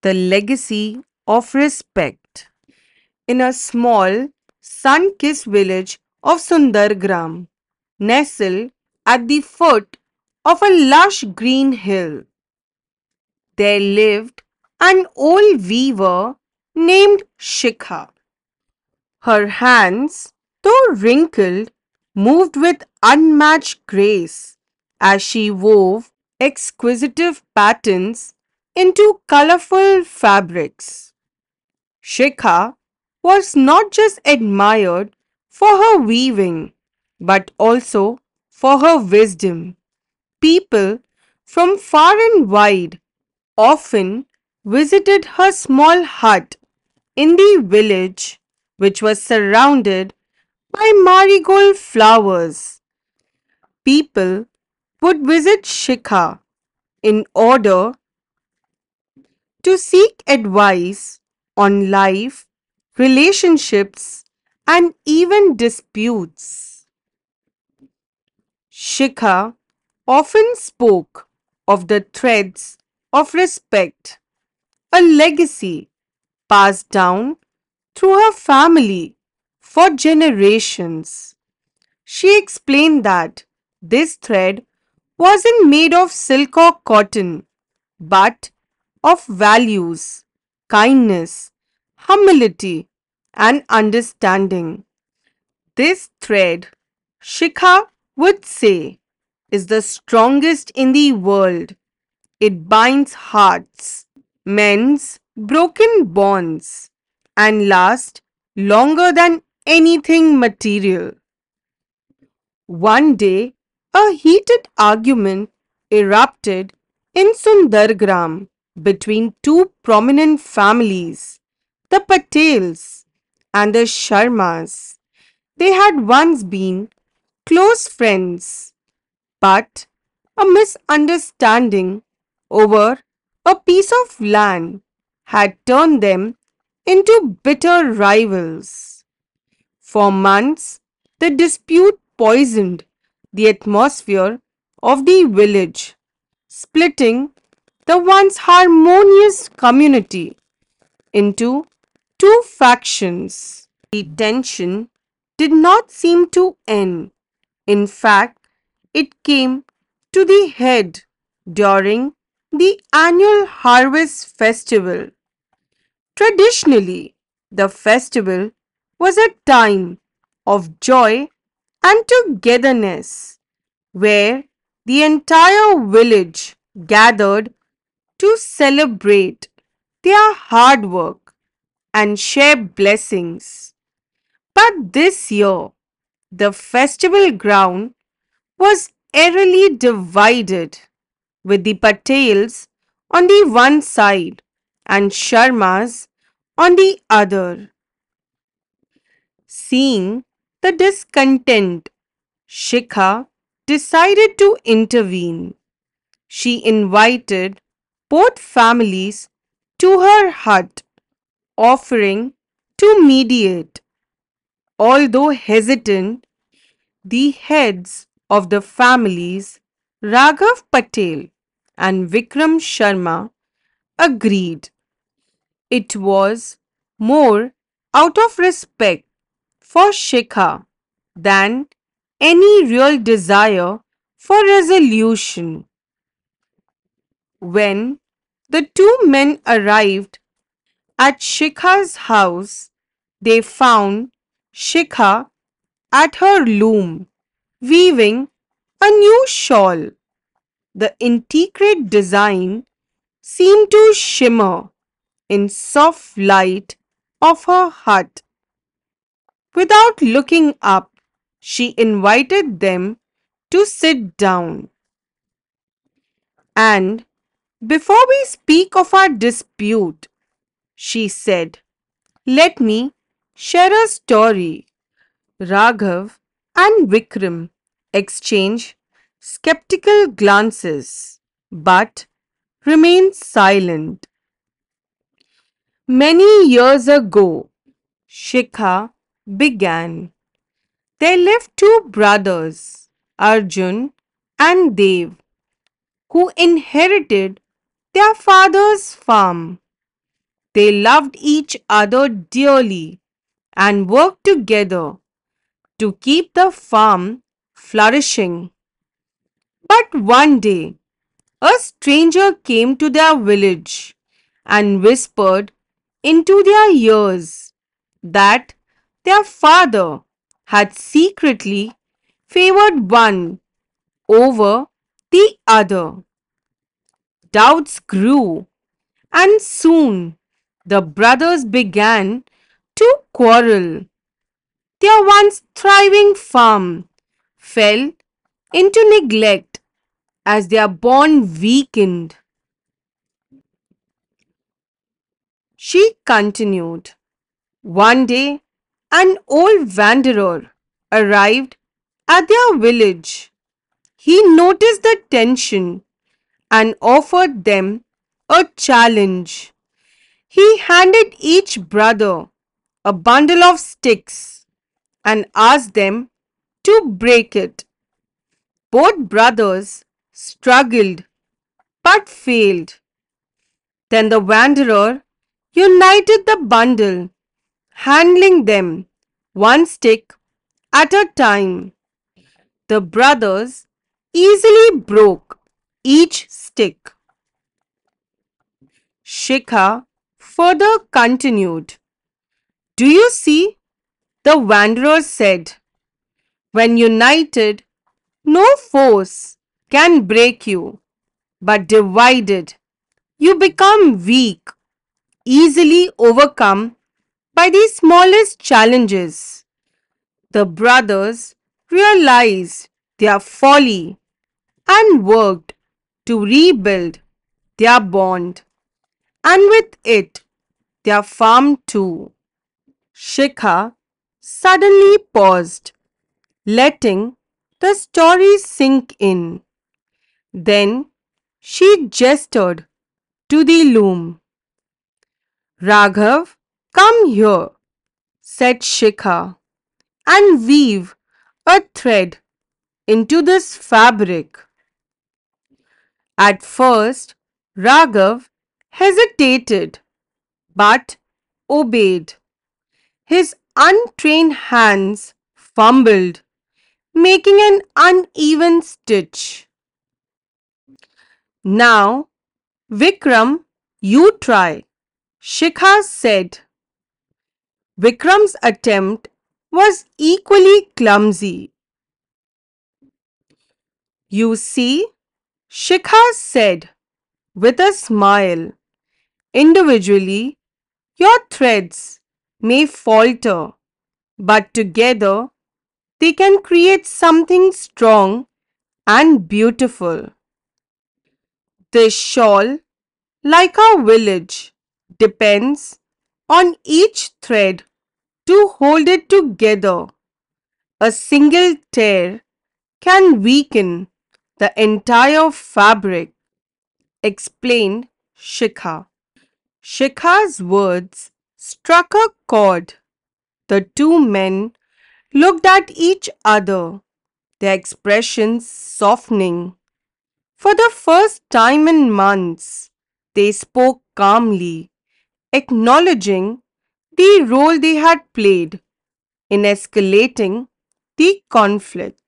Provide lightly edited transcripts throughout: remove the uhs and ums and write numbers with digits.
The legacy of respect. In a small, sun-kissed village of Sundargram, nestled at the foot of a lush green hill, there lived an old weaver named Shikha. Her hands, though wrinkled, moved with unmatched grace as she wove exquisite patterns into colorful fabrics. Shikha was not just admired for her weaving, but also for her wisdom. People from far and wide often visited her small hut in the village, which was surrounded by marigold flowers. People would visit Shikha in order to seek advice on life, relationships, and even disputes. Shikha often spoke of the threads of respect, a legacy passed down through her family for generations. She explained that this thread wasn't made of silk or cotton, but of values, kindness, humility, and understanding. This thread, Shikha would say, is the strongest in the world. It binds hearts, mends broken bonds, and lasts longer than anything material. One day, a heated argument erupted in Sundargram between two prominent families, the Patels and the Sharmas. They had once been close friends, but a misunderstanding over a piece of land had turned them into bitter rivals. For months, the dispute poisoned the atmosphere of the village, splitting the once harmonious community into two factions. The tension did not seem to end. In fact, it came to the head during the annual harvest festival. Traditionally, the festival was a time of joy and togetherness where the entire village gathered to celebrate their hard work and share blessings. But this year, the festival ground was eerily divided, with the Patels on the one side and Sharmas on the other. Seeing the discontent, Shikha decided to intervene. She invited both families to her hut, offering to mediate. Although hesitant, the heads of the families, Raghav Patel and Vikram Sharma, agreed. It was more out of respect for Shikha than any real desire for resolution. When the two men arrived at Shikha's house, they found Shikha at her loom, weaving a new shawl. The intricate design seemed to shimmer in soft light of her hut. Without looking up, she invited them to sit down. And before we speak of our dispute, she said, let me share a story. Raghav and Vikram exchange skeptical glances but remained silent. Many years ago, Shikha began. There lived two brothers, Arjun and Dev, who inherited their father's farm. They loved each other dearly and worked together to keep the farm flourishing. But one day, a stranger came to their village and whispered into their ears that their father had secretly favored one over the other. Doubts grew, and soon the brothers began to quarrel. Their once thriving farm fell into neglect as their bond weakened. She continued. One day, an old wanderer arrived at their village. He noticed the tension and offered them a challenge. He handed each brother a bundle of sticks and asked them to break it. Both brothers struggled but failed. Then the wanderer united the bundle, handling them one stick at a time. The brothers easily broke each stick. Shikha further continued. Do you see? The wanderer said, when united, no force can break you, but divided, you become weak, easily overcome by the smallest challenges. The brothers realized their folly and worked to rebuild their bond, and with it, their farm too. Shikha suddenly paused, letting the story sink in. Then she gestured to the loom. Raghav, come here, said Shikha, and weave a thread into this fabric. At first, Raghav hesitated but obeyed. His untrained hands fumbled, making an uneven stitch. Now, Vikram, you try, Shikha said. Vikram's attempt was equally clumsy. You see, Shikha said with a smile, individually, your threads may falter, but together they can create something strong and beautiful. This shawl, like our village, depends on each thread to hold it together. A single tear can weaken the entire fabric, explained Shikha. Shikha's words struck a chord. The two men looked at each other, their expressions softening. For the first time in months, they spoke calmly, acknowledging the role they had played in escalating the conflict.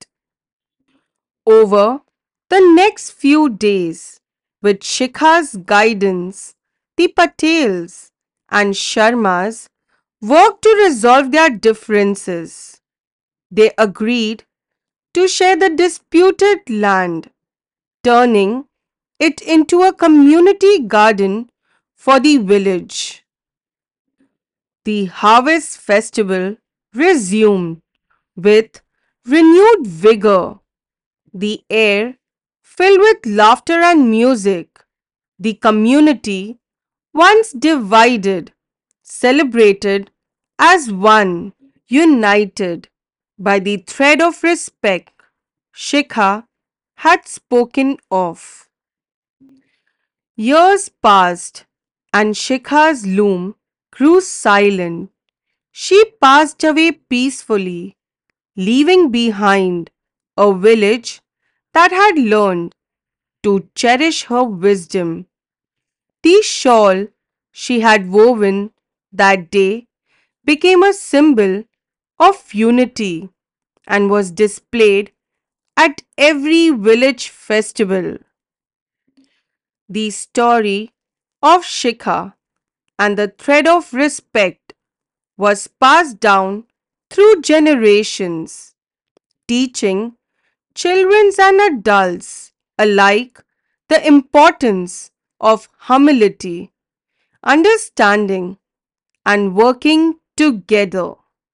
Over the next few days, with Shikha's guidance, the Patels and Sharmas worked to resolve their differences. They agreed to share the disputed land, turning it into a community garden for the village. The harvest festival resumed with renewed vigor, the air filled with laughter and music. The community, once divided, celebrated as one, united by the thread of respect Shikha had spoken of. Years passed, and Shikha's loom grew silent. She passed away peacefully, leaving behind a village that had learned to cherish her wisdom. The shawl she had woven that day became a symbol of unity and was displayed at every village festival. The story of Shikha and the thread of respect was passed down through generations, teaching children and adults alike the importance of humility, understanding, and working together.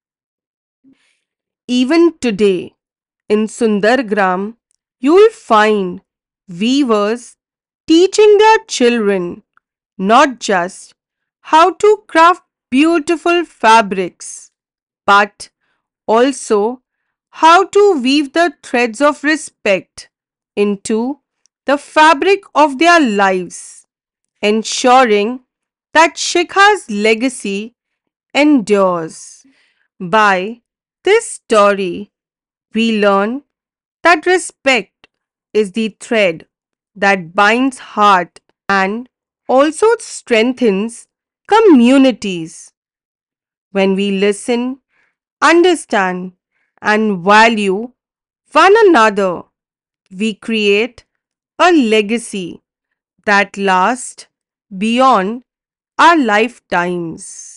Even today, in Sundargram, you'll find weavers teaching their children not just how to craft beautiful fabrics, but also how to weave the threads of respect into the fabric of their lives, ensuring that Shikha's legacy endures. By this story, we learn that respect is the thread that binds heart and also strengthens communities. When we listen, understand, and value one another, we create a legacy that lasts beyond our lifetimes.